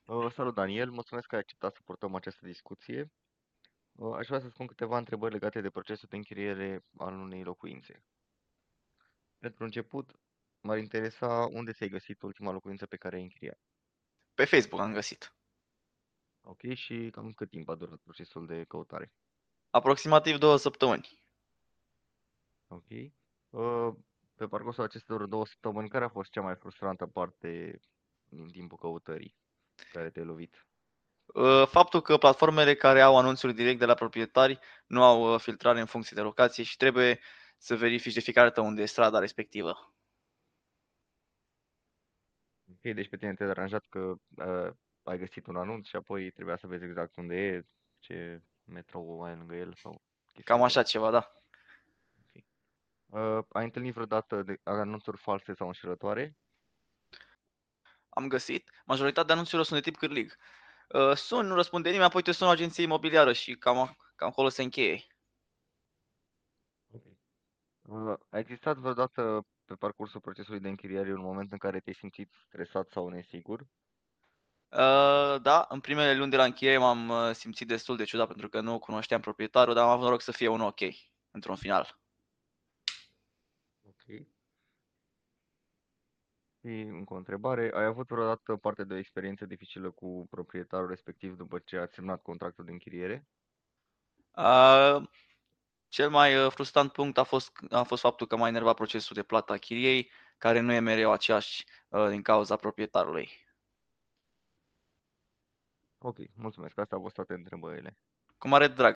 Salut, Daniel, mulțumesc că ai acceptat să purtăm această discuție. Aș vrea să spun câteva întrebări legate de procesul de închiriere al unei locuințe. Pentru început, m-ar interesa unde ți-ai găsit ultima locuință pe care ai închiriat. Pe Facebook am găsit. Ok, și cam cât timp a durat procesul de căutare. Aproximativ 2 săptămâni. Ok. Pe parcursul acestor 2 săptămâni, care a fost cea mai frustrantă parte din timpul căutării care te-ai lovit? Faptul că platformele care au anunțuri direct de la proprietari nu au filtrare în funcție de locație și trebuie să verifici de fiecare dată unde e strada respectivă. Ok, deci pe tine te-a deranjat că ai găsit un anunț și apoi trebuia să vezi exact unde e, ce metrou ai lângă el sau chestii Cam de așa genul. ceva, da. Ok. Ai întâlnit vreodată anunțuri false sau înșelătoare? Am găsit. Majoritatea anunțurilor sunt de tip cârlig. Sun, nu răspunde nimeni, apoi te sună o agenție imobiliară și cam acolo se încheie. Ok. A existat vreodată pe parcursul procesului de închiriere un moment în care te-ai simțit stresat sau nesigur? Da, în primele luni de la închiriere m-am simțit destul de ciudat pentru că nu cunoșteam proprietarul, dar am avut noroc să fie unul ok, într-un final. Ok. Și încă o întrebare, ai avut vreodată parte de o experiență dificilă cu proprietarul respectiv după ce ați semnat contractul de închiriere? Uh, Cel mai frustrant punct a fost faptul că m-a enervat procesul de plată a chiriei, care nu e mereu aceeași din cauza proprietarului. Ok, mulțumesc, asta au fost toate întrebările. Cu mare drag.